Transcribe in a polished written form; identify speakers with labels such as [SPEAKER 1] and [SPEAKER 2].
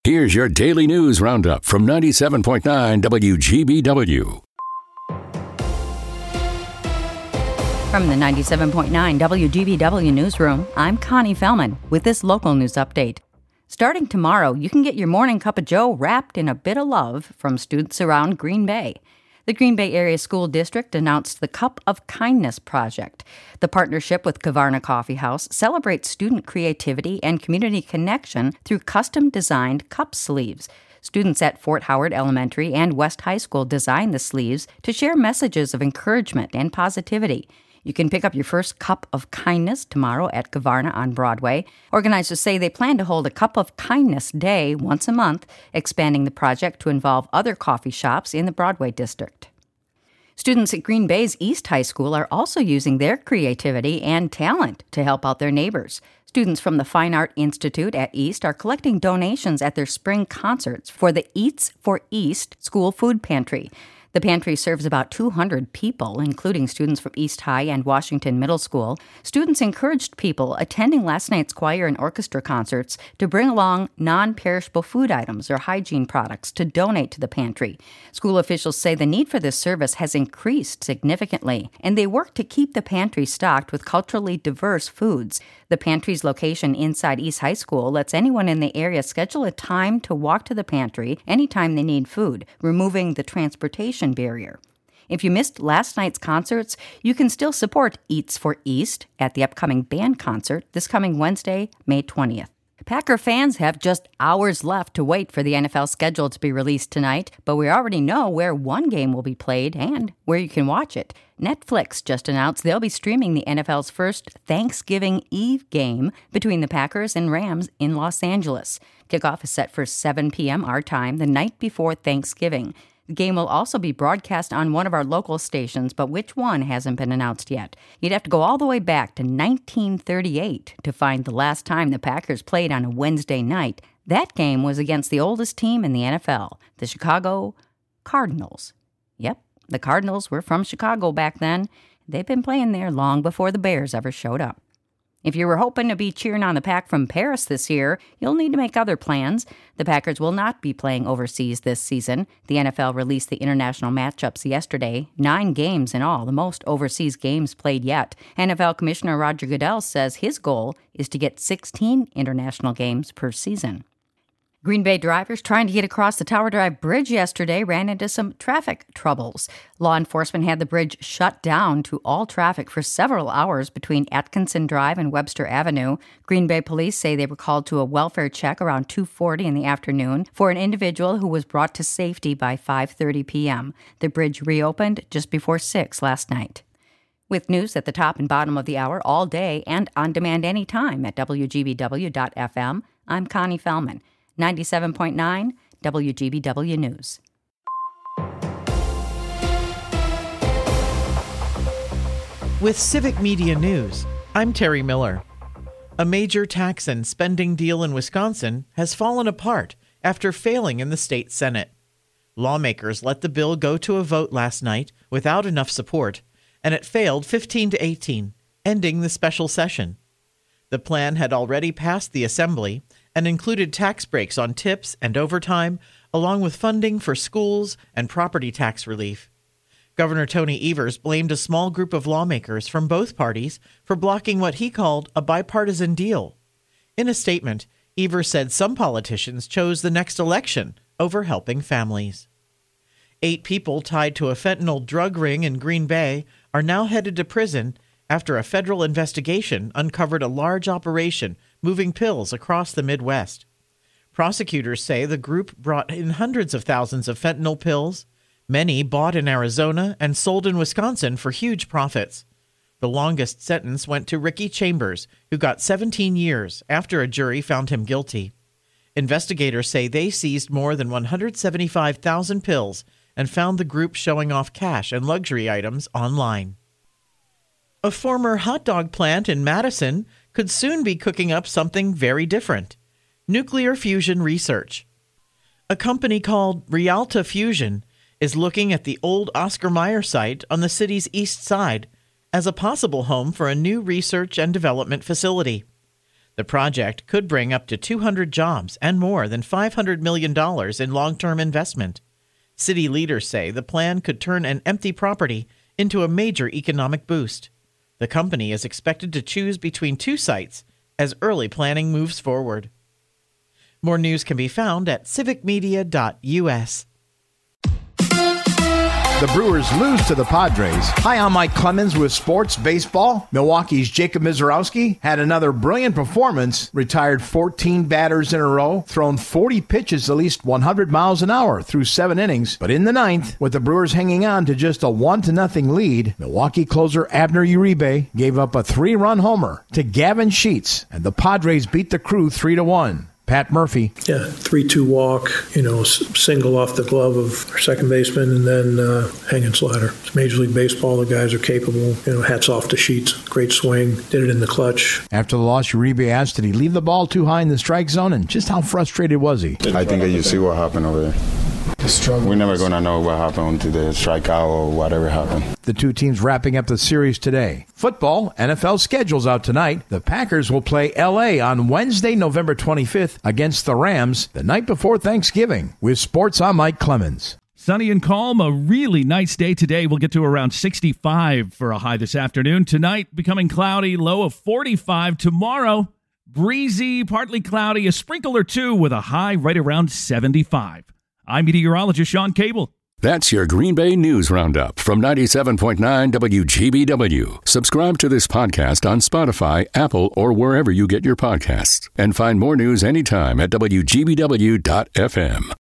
[SPEAKER 1] Here's your daily news roundup from 97.9 WGBW.
[SPEAKER 2] From the 97.9 WGBW newsroom, I'm Connie Fellman with this local news update. Starting tomorrow, you can get your morning cup of joe wrapped in a bit of love from students around Green Bay. The Green Bay Area School District announced the Cup of Kindness project. The partnership with Kavarna Coffee House celebrates student creativity and community connection through custom-designed cup sleeves. Students at Fort Howard Elementary and West High School designed the sleeves to share messages of encouragement and positivity. You can pick up your first Cup of Kindness tomorrow at Kavarna on Broadway. Organizers say they plan to hold a Cup of Kindness Day once a month, expanding the project to involve other coffee shops in the Broadway district. Students at Green Bay's East High School are also using their creativity and talent to help out their neighbors. Students from the Fine Art Institute at East are collecting donations at their spring concerts for the Eats for East school food pantry. The pantry serves about 200 people, including students from East High and Washington Middle School. Students encouraged people attending last night's choir and orchestra concerts to bring along non-perishable food items or hygiene products to donate to the pantry. School officials say the need for this service has increased significantly, and they work to keep the pantry stocked with culturally diverse foods. The pantry's location inside East High School lets anyone in the area schedule a time to walk to the pantry anytime they need food, removing the transportation barrier. If you missed last night's concerts, you can still support Eats for East at the upcoming band concert this coming Wednesday, May 20th. Packer fans have just hours left to wait for the NFL schedule to be released tonight, but we already know where one game will be played and where you can watch it. Netflix just announced they'll be streaming the NFL's first Thanksgiving Eve game between the Packers and Rams in Los Angeles. Kickoff is set for 7 p.m. our time the night before Thanksgiving. The game will also be broadcast on one of our local stations, but which one hasn't been announced yet. You'd have to go all the way back to 1938 to find the last time the Packers played on a Wednesday night. That game was against the oldest team in the NFL, the Chicago Cardinals. Yep, the Cardinals were from Chicago back then. They've been playing there long before the Bears ever showed up. If you were hoping to be cheering on the Pack from Paris this year, you'll need to make other plans. The Packers will not be playing overseas this season. The NFL released the international matchups yesterday, 9 games in all, the most overseas games played yet. NFL Commissioner Roger Goodell says his goal is to get 16 international games per season. Green Bay drivers trying to get across the Tower Drive Bridge yesterday ran into some traffic troubles. Law enforcement had the bridge shut down to all traffic for several hours between Atkinson Drive and Webster Avenue. Green Bay police say they were called to a welfare check around 2:40 in the afternoon for an individual who was brought to safety by 5:30 p.m. The bridge reopened just before 6 last night. With news at the top and bottom of the hour all day and on demand anytime at WGBW.FM, I'm Connie Fellman. 97.9 WGBW News.
[SPEAKER 3] With Civic Media News, I'm Terry Miller. A major tax and spending deal in Wisconsin has fallen apart after failing in the state Senate. Lawmakers let the bill go to a vote last night without enough support, and it failed 15-18, ending the special session. The plan had already passed the Assembly and included tax breaks on tips and overtime, along with funding for schools and property tax relief. Governor Tony Evers blamed a small group of lawmakers from both parties for blocking what he called a bipartisan deal. In a statement, Evers said some politicians chose the next election over helping families. 8 people tied to a fentanyl drug ring in Green Bay are now headed to prison after a federal investigation uncovered a large operation moving pills across the Midwest. Prosecutors say the group brought in hundreds of thousands of fentanyl pills, many bought in Arizona and sold in Wisconsin for huge profits. The longest sentence went to Ricky Chambers, who got 17 years after a jury found him guilty. Investigators say they seized more than 175,000 pills and found the group showing off cash and luxury items online. A former hot dog plant in Madison could soon be cooking up something very different: nuclear fusion research. A company called Rialta Fusion is looking at the old Oscar Mayer site on the city's east side as a possible home for a new research and development facility. The project could bring up to 200 jobs and more than $500 million in long-term investment. City leaders say the plan could turn an empty property into a major economic boost. The company is expected to choose between two sites as early planning moves forward. More news can be found at civicmedia.us.
[SPEAKER 4] The Brewers lose to the Padres. Hi, I'm Mike Clemens with Sports Baseball. Milwaukee's Jacob Misiorowski had another brilliant performance, retired 14 batters in a row, thrown 40 pitches at least 100 miles an hour through 7 innings. But in the ninth, with the Brewers hanging on to just a 1-0 lead, Milwaukee closer Abner Uribe gave up a 3-run homer to Gavin Sheets, and the Padres beat the Crew 3-1. Pat Murphy.
[SPEAKER 5] Yeah, 3-2 walk, single off the glove of our second baseman, and then hanging slider. It's Major League Baseball. The guys are capable. Hats off to Sheets. Great swing. Did it in the clutch.
[SPEAKER 4] After the loss, Uribe asked, did he leave the ball too high in the strike zone, and just how frustrated was he?
[SPEAKER 6] I think that you see what happened over there. We're never going to know what happened to the strikeout or whatever happened.
[SPEAKER 4] The two teams wrapping up the series today. Football, NFL schedules out tonight. The Packers will play L.A. on Wednesday, November 25th against the Rams the night before Thanksgiving. With sports, I'm Mike Clemens.
[SPEAKER 7] Sunny and calm, a really nice day today. We'll get to around 65 for a high this afternoon. Tonight, becoming cloudy, low of 45. Tomorrow, breezy, partly cloudy, a sprinkle or two with a high right around 75. I'm meteorologist Sean Cable.
[SPEAKER 1] That's your Green Bay News Roundup from 97.9 WGBW. Subscribe to this podcast on Spotify, Apple, or wherever you get your podcasts. And find more news anytime at WGBW.FM.